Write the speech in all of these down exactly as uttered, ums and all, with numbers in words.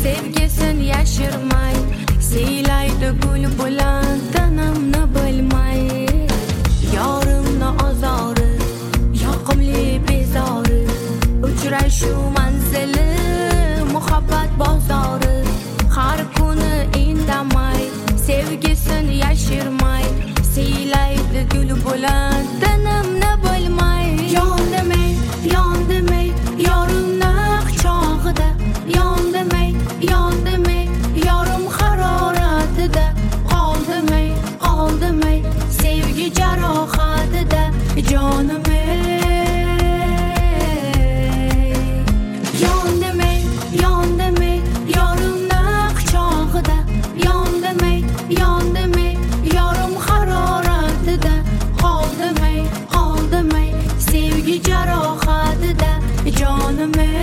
sevgisin yashirmay, siylaydi gul bulan tanimni bilmay. Yorimni ozori, yoqimli bezori, uchrashuv manzili, muhabbat bozori. Har kuni indamay, sevgisin yashirmay, siylaydi gul bulan tanimni bilmay. Yondimay, yondimay, yorimni quchog'ida, yondimay, yondimay, yorim haroratida, qoldimay, qoldimay, sevgi jarohatida, jonimay. Yondimay, yondimay, yorimni quchog'ida, yondimay, yondimay, yorim haroratida, qoldimay, qoldimay, sevgi jarohatida, jonimay.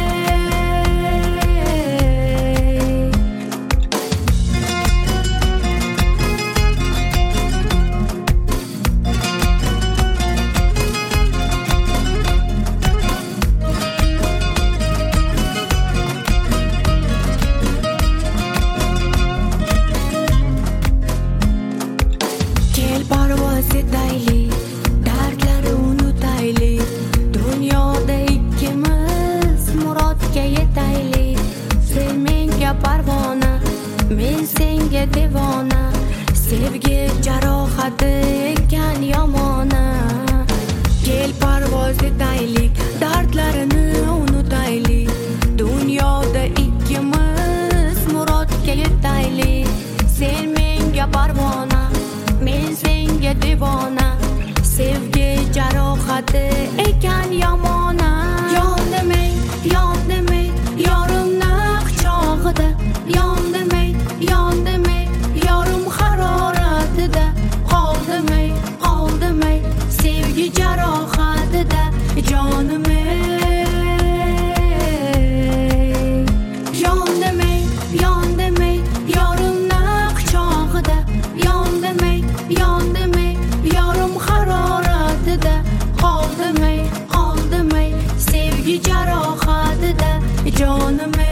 Kel parvoz etaylik, dardlarni unutaylik, dunyoda ikkimiz murodga yetaylik. Sen menga parvona, men senga devona, sevgi jarohati ekan yomona. Kel parvoz etaylik, dardlarini unutaylik, dunyoda ikkimiz murodga yetaylik. Sen menga parvona, men senga devona, sevgi jarohati ekan yomona. Yondimay, yondimay, yorimni quchog'ida, yondimay, yondimay, yorim haroratida, qoldimay, qoldimay, sevgi jarohatida, jonimay. Yondimay, yondimay, yorimni quchog'ida, yondimay, yondimay, yorim haroratida, qoldimay, qoldimay, sevgi jarohatida, jonimay.